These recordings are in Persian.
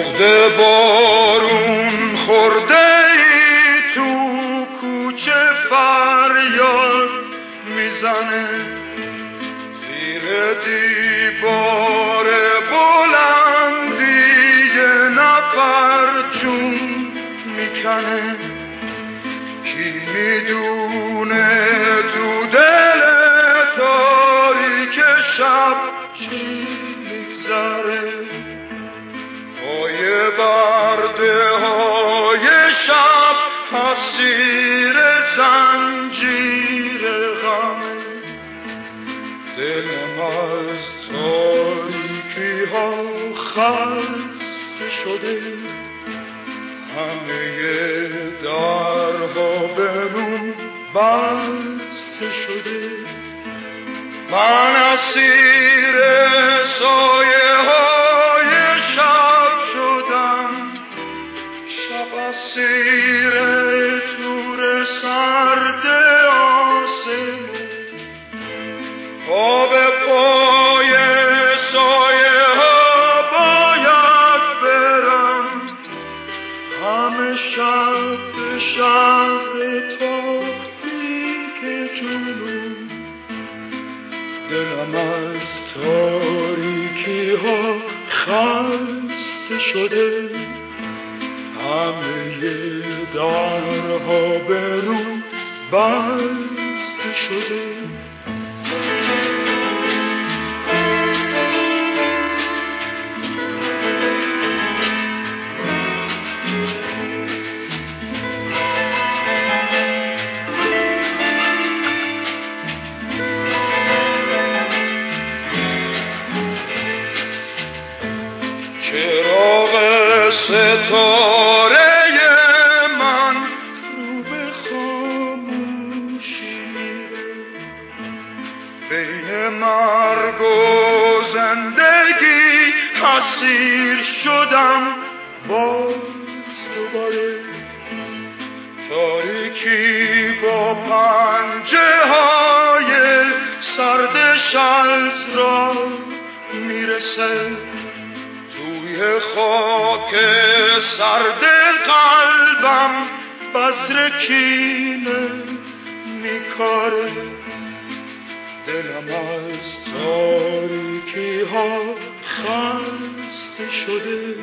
بغد بارون خورده ای تو کوچه فریاد میزنه، زیر دیوار بلندی یه نفر جون میکنه. کی میدونه تو دل تاریک شب چی میگذره، پای برده های شب اسیر زنجیر غمه. دلم از تاریکی ها خسته شده، همه درها به روم بسته شده. من اسیر سایه های شب شدم، شب اسیر تور سرد آسمون. پا به پای سایه ها باید برم، همه شب به شهر تاریک جنون. دلم از تاریکی ها خسته شده، همه درها به روم بسته شده. چراغ ستاره من رو به خاموشی بین مرگ و زندگی اسیر شدم. باز دوباره تاریکی با پنجه های سردش از راه میرسه، توی خاک سرد قلبم بذر کینه میکاره. دلم از تاریکی ها خسته شده،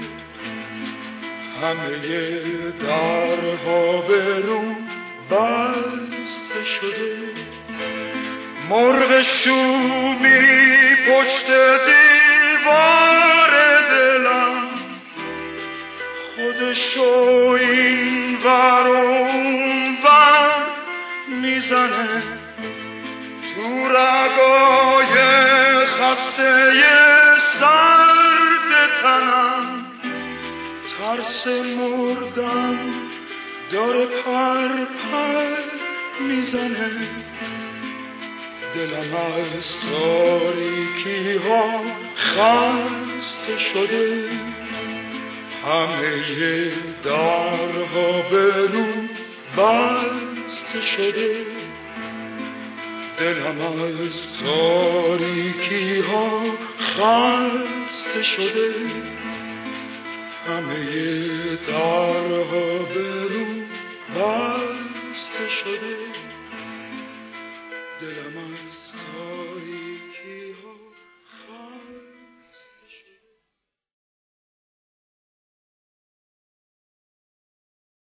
همه درها به روم بسته شده. مرغ شومی پشت دیوار دلم، خودشو این ور اون ور میزنه. تو رگای خسته سرد تنم ترس مردن داره پر پر میزنه. دلم از تاریکی ها خسته شده، همه درها به روم بسته شده. دلم از تاریکی ها خسته شده، همه درها به روم بسته شده. دلم از تاریکی ها